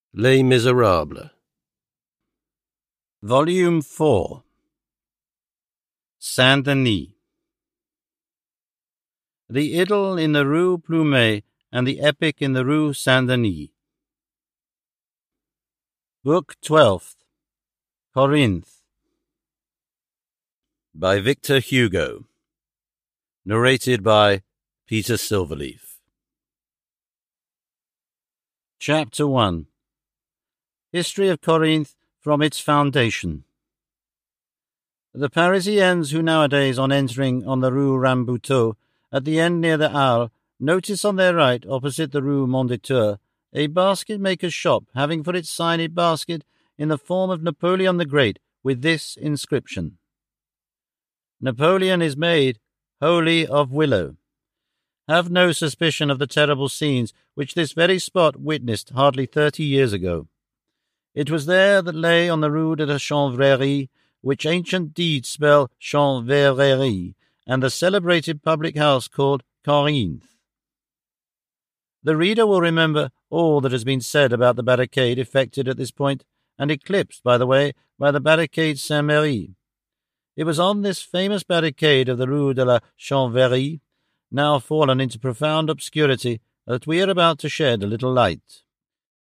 Les Miserables. Volume 4. Saint-Denis. The idyll in the Rue Plumet and the epic in the Rue Saint-Denis. Book 12th. Corinth. By Victor Hugo. Narrated by Peter Silverleaf. Chapter 1. History of Corinth from its foundation. The Parisians who nowadays, on entering on the Rue Rambuteau, at the end near the Halles, notice on their right, opposite the Rue Mondétour, a basket-maker's shop having for its sign a basket in the form of Napoleon the Great, with this inscription: Napoleon is made wholly of willow. Have no suspicion of the terrible scenes which this very spot witnessed hardly 30 years ago. It was there that lay on the Rue de la Chanvrerie, which ancient deeds spell Chanvrerie, and the celebrated public house called Corinth. The reader will remember all that has been said about the barricade effected at this point, and eclipsed, by the way, by the barricade Saint-Merry. It was on this famous barricade of the Rue de la Chanvrerie, now fallen into profound obscurity, that we are about to shed a little light.